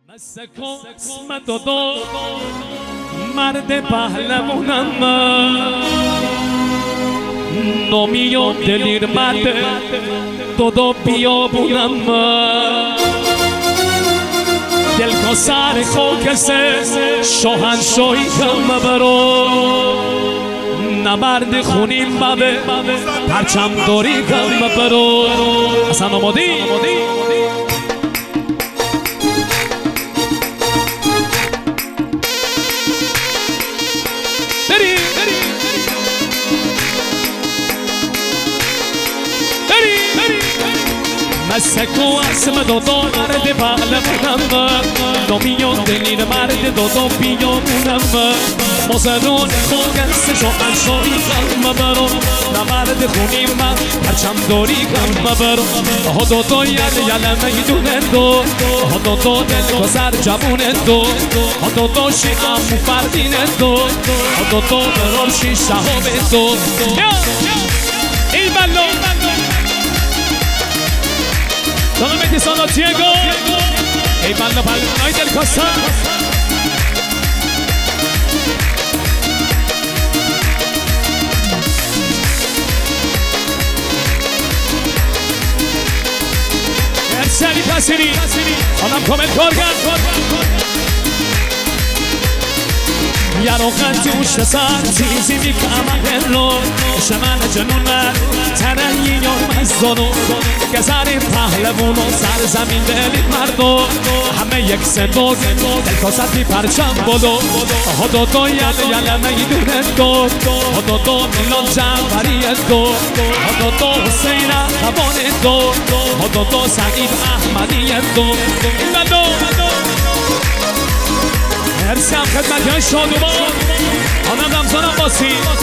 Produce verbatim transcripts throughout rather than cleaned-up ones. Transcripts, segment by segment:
اسم دو مرد پهلوانم نامی و دلیر مرد دو دو بیابونم دل کو سر خاکس شاهنشاهی کم برو نبرد خونیم ببه پرچم داری کم برو اصلا آمادی؟ بری بری بری مسکو اسم دو دو مرد پهلوانم نامی و دلیر مرد دو دو بیابونم مزنون خوگست شاهنشاهی کم برو نبرد خونیم من پرچم داری کم برو ها دو دو یل یل میدونه دو ها دو دو دل گذر جوونه دو ها دو دو شیعم فردینه دو ها دو دو برام شیش شهاب دو ای بلو solamente sono ciego e vanno palloni del Costa Ersani Tasiri Onam come il Gorgan یارو خندوش سر چیزی میکنم رو شمال جنون تنهی یار مزدونو گذاری پهلوانو سر زمین دلی مردو همه یک صدا دل کاستی پرچم بودو ها دو دو یل یل میدونه دو ها دو دو میلان جعفری دو ها دو دو حسین خوان دو ها دو دو سعید احمدی دو این دو هرسی هم خدمت های شادومان آنم رمزان عباسی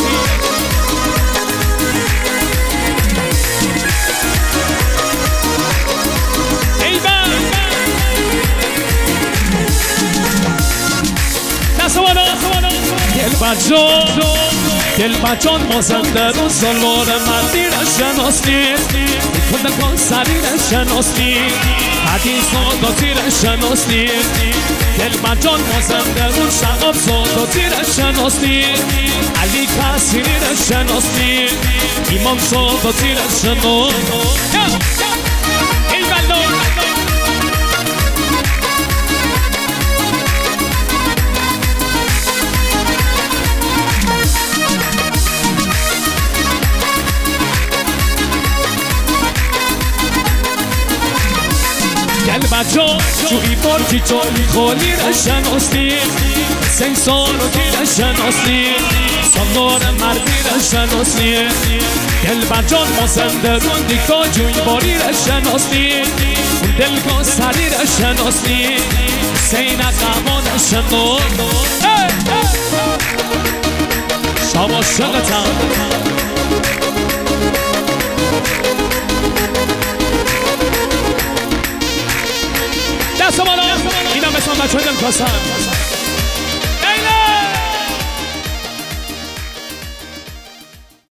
ای بر دست والا دل بجان دل بجان مازنده رو سالوار مردی را شناسی کنده کن سری را شناسی حدیث آداتی را شناسی دل بجان مازنده رو شعب ساداتی را شناسی علی کسیری را شناسی ایمان ساداتی را شناسی ای بلو بچه جوی برکی جوی خولی را شناسی سنسان و کی را شناسی سالار مردی را شناسی دل بجان مازنده رون دیگا جوی باری را شناسی دل کا سری را شناسی سین قوان را شناسی شما شغلتم دست بالا اینم اسم بچه دل کاسم